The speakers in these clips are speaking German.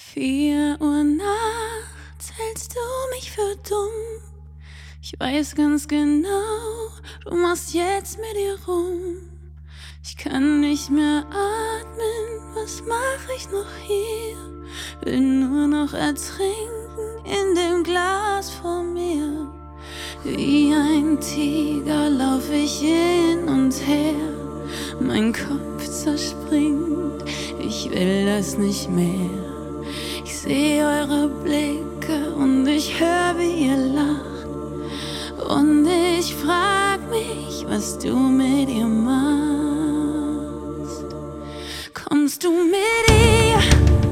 4 Uhr nachts hältst du mich für dumm. Ich weiß ganz genau, du machst jetzt mit ihr rum. Ich kann nicht mehr atmen, was mach ich noch hier? Will nur noch ertrinken in dem Glas vor mir. Wie ein Tiger lauf ich hin und her, mein Kopf zerspringt, ich will das nicht mehr. Ich seh eure Blicke und ich hör, wie ihr lacht. Und ich frag mich, was du mit ihr machst. Kommst du mit ihr?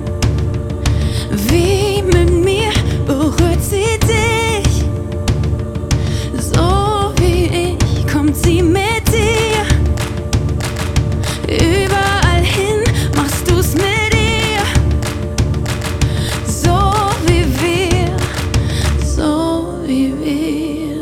Wie mit mir berührt sie dich? So wie ich kommt sie mit dir. Überall hin machst du's mit ihr. So wie wir, so wie wir.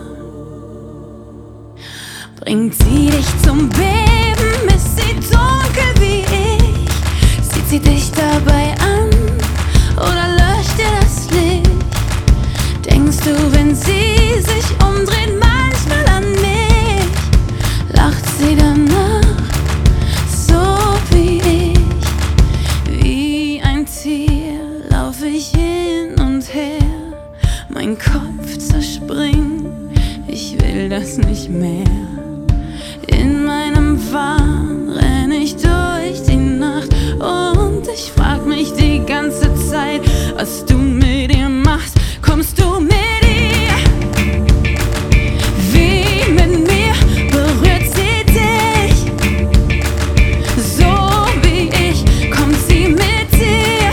Bringt sie dich zum Beben, ist sie dunkel wie ich? Sieht sie dich dabei an oder löscht ihr das Licht? Denkst du, wenn sie sich umdreht, manchmal an mich? Lacht sie danach, so wie ich? Wie ein Tier lauf ich hin und her, mein Kopf zerspringt, ich will das nicht mehr. In meinem Wahn renn ich durch die Nacht und ich frag mich die ganze Zeit, was du mit ihr machst. Kommst du mit ihr? Wie mit mir berührt sie dich? So wie ich kommt sie mit dir.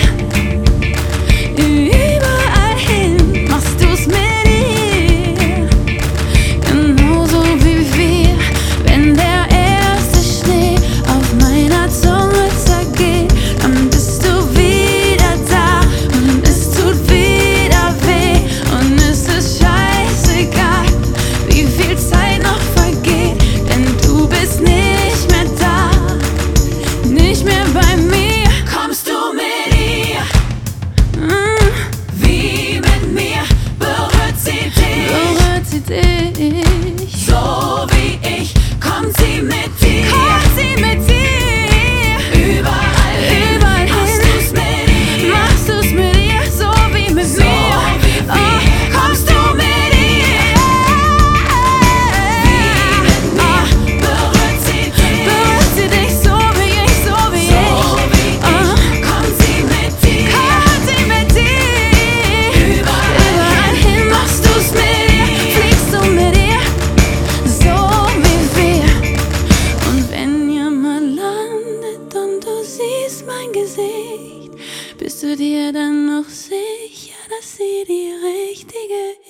Überall hin machst du's mit ihr. Genauso wie wir, wenn der erste Schnee auf meiner Zunge zergeht, dann bist du wieder da und es tut wieder weh. Und es ist scheißegal, wie viel Zeit noch vergeht, denn du bist nicht mehr da, nicht mehr bei mir. Kommst du mit ihr? Wie mit mir berührt sie dich? Berührt sie dich? So wie ich kommt sie mit dir. Kommt sie mit dir? Überall hin machst du's mit ihr. Machst du's mit ihr, so wie mit mir. Oh, kommst du mit ihr? Wie mit mir berührt sie dich? Berührt sie dich, so wie ich, so wie ich? So wie ich kommt sie mit dir. Kommt sie mit dir? Überall hin machst du's mit ihr. Fliegst du mit ihr? So wie wir. Und wenn ihr mal landet und du siehst mein Gesicht, bist du dir dann noch sicher, dass sie die richtige